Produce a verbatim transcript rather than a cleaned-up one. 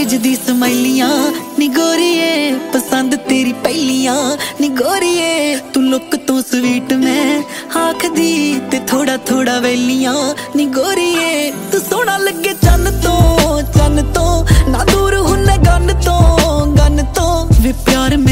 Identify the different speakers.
Speaker 1: college ਦੀ ਸਮੈਲੀਆਂ ਨੀ ਗੋਰੀਏ ਪਸੰਦ ਤੇਰੀ ਪਹਿਲੀਆਂ ਨੀ ਗੋਰੀਏ ਤੂੰ ਲੁੱਕ ਤੂੰ ਸਵੀਟ ਮੈਂ ਆਖਦੀ ਤੇ ਥੋੜਾ ਥੋੜਾ ਵੈਲੀਆਂ ਨੀ ਗੋਰੀਏ ਤੂੰ ਸੋਹਣਾ ਲੱਗੇ ਚੰਨ ਤੋਂ ਚੰਨ ਤੋਂ ਨਾ ਦੂਰ ਹੁੰਨੇ ਗੰਨ ਤੋਂ ਗੰਨ ਤੋਂ ਵੇ ਪਿਆਰ